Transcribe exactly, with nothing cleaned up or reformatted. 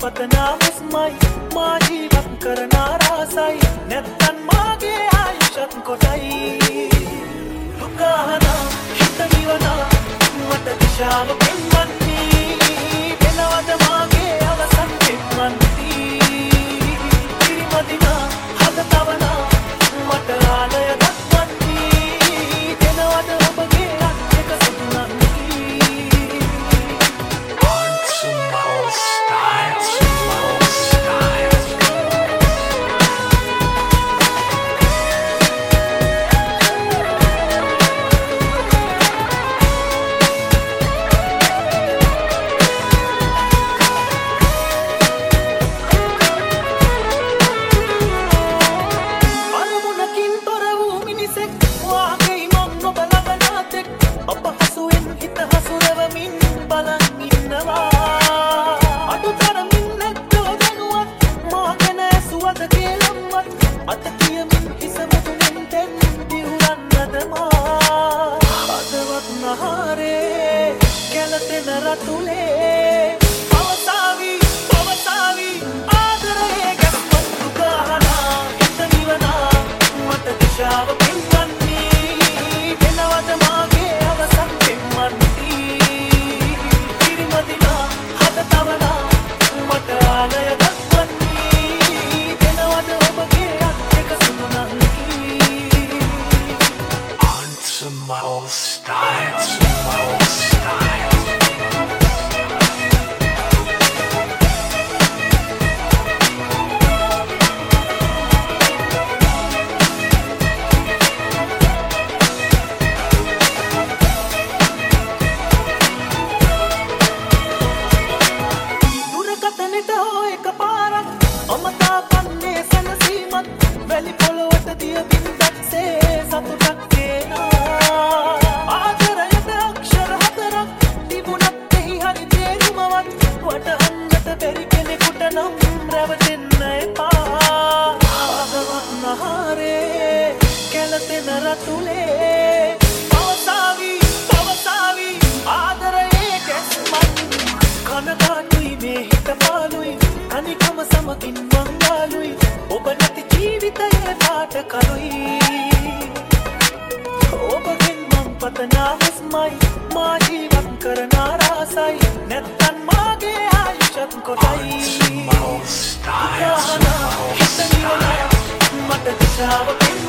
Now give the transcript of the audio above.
පතනා මුස්මයි මා ජීවත් කරන රාසයි නැත්තන් මාගේ ආයුෂත් කොටයි දුකහනා හිත නිවනා මට දිශාව පෙන්වන්නේ වෙනවද මාගේ අවසන් පෙන්වන්නේ පිරිමදිනා හද තවනා මට ආලය දක්වන්නේ වෙනවද ඔබගේ අත් එක සුදුනන්නේ පතනා මුස්මයි මා ජීවත් කරන රාසයි නැත්තන් මාගේ ආයුෂත් කොටයි දුකහනා හිත නිවනා මට දිශාව